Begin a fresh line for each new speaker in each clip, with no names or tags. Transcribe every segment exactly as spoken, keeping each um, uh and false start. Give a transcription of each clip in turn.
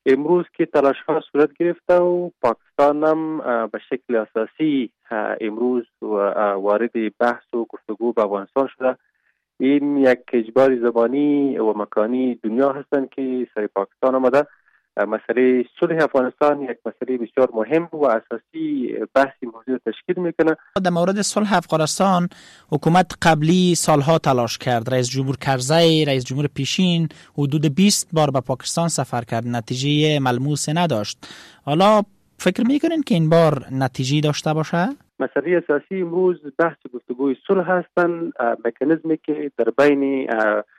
امروز که تلاش ها صورت گرفته و پاکستان هم به شکل اساسی امروز وارد بحث و گفتگو به افغانستان شده. این یک اجبار زبانی و مکانی دنیا هستند که سر پاکستان آمده. مسئله صلح افغانستان یک مسئله بسیار مهم و اساسی بحثی موضوع تشکیل میکنه.
در مورد صلح افغانستان حکومت قبلی سالها تلاش کرد. رئیس جمهور کرزی، رئیس جمهور پیشین حدود بیست بار به پاکستان سفر کرد، نتیجه ملموس نداشت. حالا فکر میکنین که این بار نتیجه داشته باشه؟
مسئله اساسی امروز بحث گفتگوی صلح هستند. مکانیزمی که در بین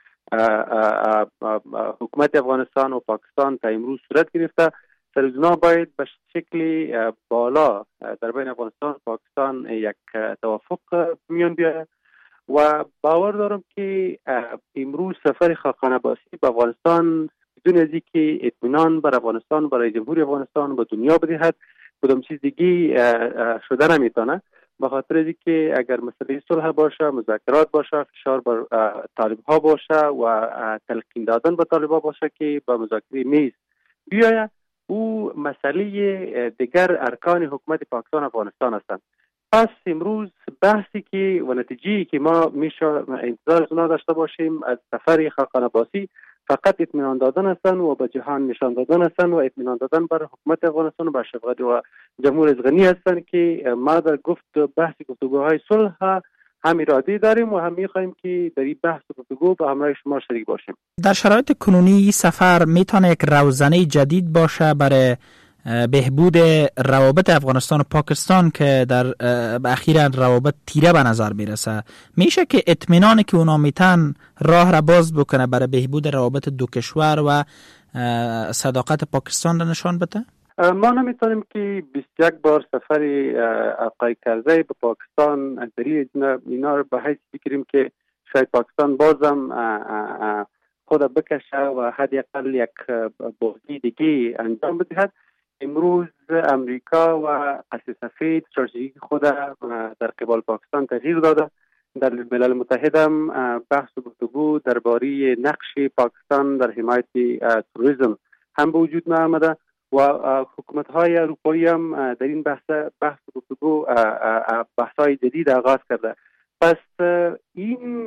حکومت افغانستان و پاکستان تا امروز صورت گرفته، سرزنا باید به شکل بالا در بین افغانستان و پاکستان یک توافق میان بیاید و باور دارم که امروز سفر خاقان عباسی به افغانستان بدون از اینکه اطمینان بر افغانستان برای جمهوری افغانستان به دنیا بدهد کدام چیز دیگه شده نمیتونه، به خاطر اینکه اگر مسئله صلح باشه، مذاکرات باشه، فشار بر طالب ها باشه و تلقین دادن به طالب ها باشه که به مذاکره میز بیاید، او مسئله دیگر ارکان حکومت پاکستان افغانستان هستند. پس امروز بحثی که و نتیجه‌ای که ما میشه انتظار از اونها داشته باشیم از سفر خاقان عباسی فقط اطمینان دادن هستند و به جهان نشان دادن هستند و اطمینان دادن بر حکومت افغانستان و بر شفقت و جمهور ازغنی هستند که ما در گفت بحث گفتگوهای صلح هم اراده داریم و هم می‌خواهیم که در این بحث گفتگو با همراه شما شریک باشیم.
در شرایط کنونی سفر میتونه یک روزنه جدید باشه برای بهبود روابط افغانستان و پاکستان که در اخیراً روابط تیره به نظر میرسه. میشه که اطمینانی که اونا میتن راه را باز بکنه برای بهبود روابط دو کشور و صداقت پاکستان را نشان بده؟
ما نمیتونیم که بیست و یک بار سفر آقای کرزی به پاکستان دلیل اینا رو به حیث بگیریم که شاید پاکستان بازم خود بکشه و حداقل یک بازی دیگه انجام بدهد. امروز امریکا و قصر سفید استراتژی خود در قبال پاکستان تغییر داده. در ملل متحد هم بحث و گفتگو درباره نقش پاکستان در حمایت تروریسم هم به وجود آمده و حکومت‌های اروپایی هم در این بحث بحث و گفتگو بحث‌های جدید آغاز کرده. پس این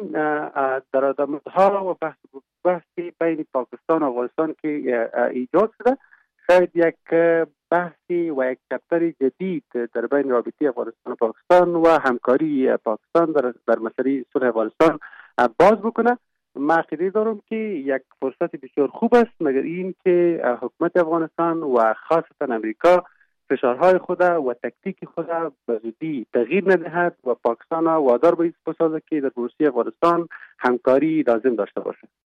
درآمدها و بحث و بحثی بین پاکستان و افغانستان که ایجاد شده شاید یک بحثی و یک چپتر جدید در بین رابطه افغانستان و پاکستان و همکاری پاکستان در, در مسئله صلح افغانستان باز بکنه. من عقیده دارم که یک فرصت بسیار خوب است، مگر این که حکومت افغانستان و خاصتا امریکا فشارهای خود و تکتیک خود به زودی تغییر ندهد و پاکستان وادار به این بسازد که در بروسیه افغانستان همکاری لازم داشته باشه.